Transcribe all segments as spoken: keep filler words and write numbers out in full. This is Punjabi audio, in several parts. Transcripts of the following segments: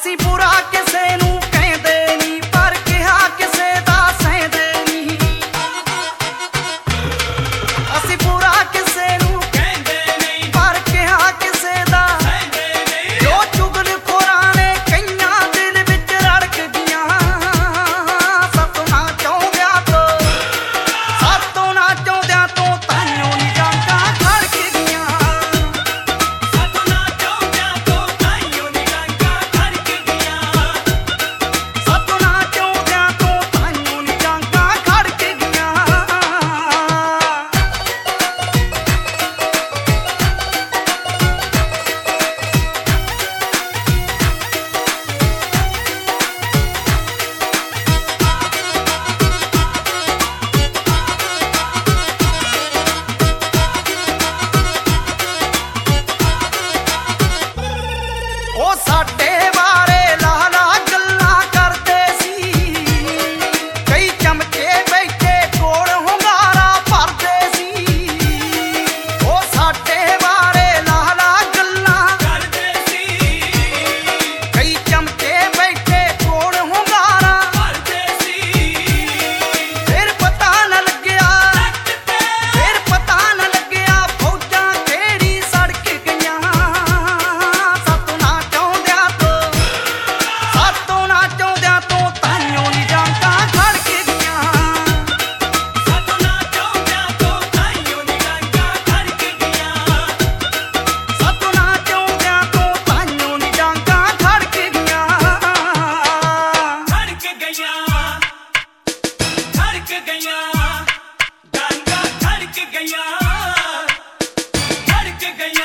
ਅਸੀਂ ਬੁਰਾ ਕਿਸੇ ਨੂੰ ਕਹਿੰਦੇ ਨਹੀਂ, ਪਰ ਕਿਹਾ ਕਿਸੇ ਦਾ ਸਹਿੰਦੇ ਨਹੀਂ। ਅਸੀਂ ਬੁਰਾ ਕਿਸੇ ਨੂੰ ਕਹਿੰਦੇ ਨਹੀਂ, ਪਰ ਕਿਹਾ ਕਿਸੇ ਦਾ ਸਹਿੰਦੇ ਨਹੀਂ। ਜੋ ਚੁਗਲਖੋਰਾਂ ਨੇ ਕਈਆਂ ਦਿਲ ਵਿੱਚ ਰੜਕ ਗਈਆਂ, ਸਤੋਂ ਨਾ ਚਾਹੁੰਦਿਆਂ ਤੋਂ ਸਤੋਂ ਨਾ ਚਾਹੁੰਦਿਆਂ ਤੋਂ ਤਾਈਓ ਨੀ ਡਾਂਗਾਂ ਖੜਕ ਗਈਆਂ। ਸਤੋਂ ਨਾ ਚਾਹੁੰਦਿਆਂ ਤੋਂ ਤਾਈਓ ਨੀ ਡਾਂਗਾਂ ਖੜਕ ਗਈਆਂ। ਸਤੋਂ ਨਾ ਚਾਹੁੰਦਿਆਂ ਤੋਂ ਤਾਈਓ ਨੀ ਡਾਂਗਾਂ ਖੜਕ ਗਈਆਂ। ਉਹ ਸਾਡੇ ਬਾਰੇ ਲਾਲਾ ਗੱਲਾਂ ਕਰਦੇ ਸੀ, ਕਈ ਚਮਚੇ ਬੈਠੇ ਕੋਲ ਹੁੰਗਾਰਾ ਭਰਦੇ ਸੀ। ਉਹ ਸਾਡੇ ਬਾਰੇ ਲਾਲਾ ਗੱਲਾਂ ਕਰਦੇ ਸੀ, ਕਈ ਚਮਚੇ ਬੈਠੇ ਕੋਲ ਹੁੰਗਾਰਾ ਭਰਦੇ ਸੀ। ਫਿਰ ਪਤਾ ਨਾ ਲੱਗਿਆ, ਫਿਰ ਪਤਾ ਨਾ ਲੱਗਿਆ ਫੌਜਾਂ ਕਿਹੜੀ ਸੜਕ ਗਈਆਂ। ਸਤੋਂ ਨਾ ਚਾਹੁੰਦਿਆਂ ਤੋਂ ਸਤੋਂ ਨਾ ਚਾਹੁੰਦਿਆਂ ਤੋਂ ਤਾਈਓ ਨੀ ਡਾਂਗਾਂ ਖੜਕ ਗਈਆਂ। ਸਤੋਂ ਨਾ ਚਾਹੁੰਦਿਆਂ ਤੋਂ ਤਾਈਓ ਨੀ ਡਾਂਗਾਂ ਖੜਕ ਗਈਆਂ। ਸਤੋਂ ਨਾ ਚਾਹੁੰਦਿਆਂ ਤੋਂ ਤਾਈਓ ਨੀ ਡਾਂਗਾਂ ਖੜਕ ਗਈਆਂ। ਖੜਕ ਗਈਆਂ, ਖੜਕ ਗਈਆਂ, ਡਾਂਗਾਂ ਖੜਕ ਗਈਆਂ, ਖੜਕ ਗਈਆਂ।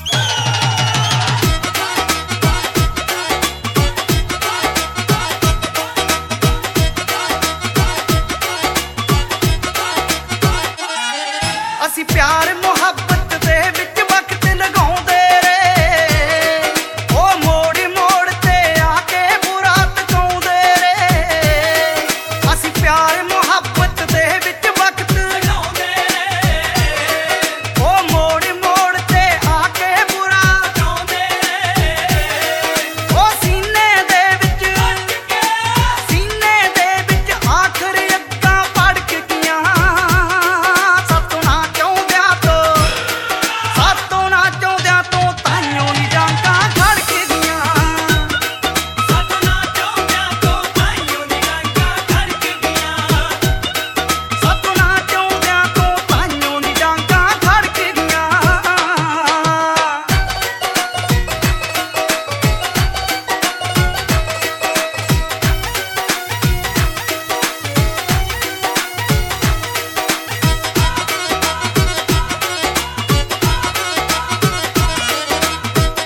ਅਸੀਂ ਪਿਆਰ ਮੁਹੱਬਤ ਦੇ ਵਿੱਚ ਵਕਤ ਲਗਾਉਂਦੇ ਰਹੇ, ਉਹ ਮੋੜ ਮੋੜ ਤੇ ਆ ਕੇ ਬੁਰਾ ਤਕਾਉਂਦੇ ਰਹੇ। ਅਸੀਂ ਪਿਆਰ ਮੁਹੱਬਤ ਦੇ ਵਿੱਚ ਵਕਤ ਲਗਾਉਂਦੇ ਰਹੇ, ਉਹ ਮੋੜ ਮੋੜ ਤੇ ਆ ਕੇ ਬੁਰਾ ਤਕਾਉਂਦੇ ਰਹੇ। ਉਹ ਸੀਨੇ ਦੇ ਵਿੱਚ ਸੀਨੇ ਦੇ ਵਿੱਚ ਆਖਰ ਅੱਗਾਂ ਭੜਕ ਗਈਆਂ। ਸਤੋਂ ਨਾ ਚਾਹੁੰਦਿਆਂ ਤੋਂ ਸਤੋਂ ਨਾ ਚਾਹੁੰਦਿਆਂ ਤੋਂ ਤਾਈਓ ਨੀ ਡਾਂਗਾਂ ਖੜਕ ਗਈਆਂ। ਸਤੋਂ ਨਾ ਚਾਹੁੰਦਿਆਂ ਤੋਂ ਤਾਈਓ ਨੀ ਡਾਂਗਾਂ ਖੜਕ ਗਈਆਂ। ਸਤੋਂ ਨਾ ਚਾਹੁੰਦਿਆਂ ਤੋਂ ਤਾਈਓ ਨੀ ਡਾਂਗਾਂ ਖੜਕ ਗਈਆਂ।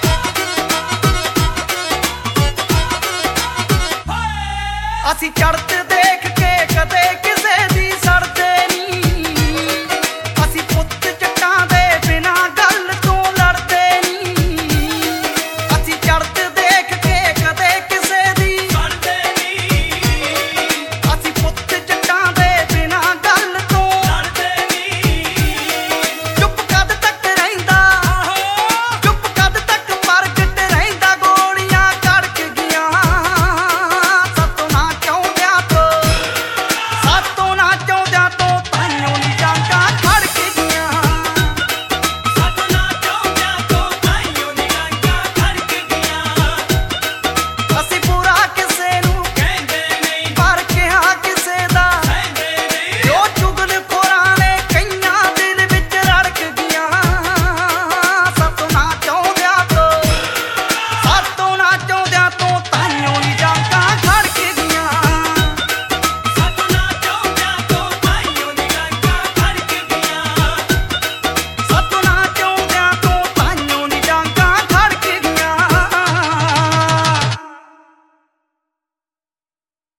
ਅਸੀਂ ਚੜ੍ਹਦੇ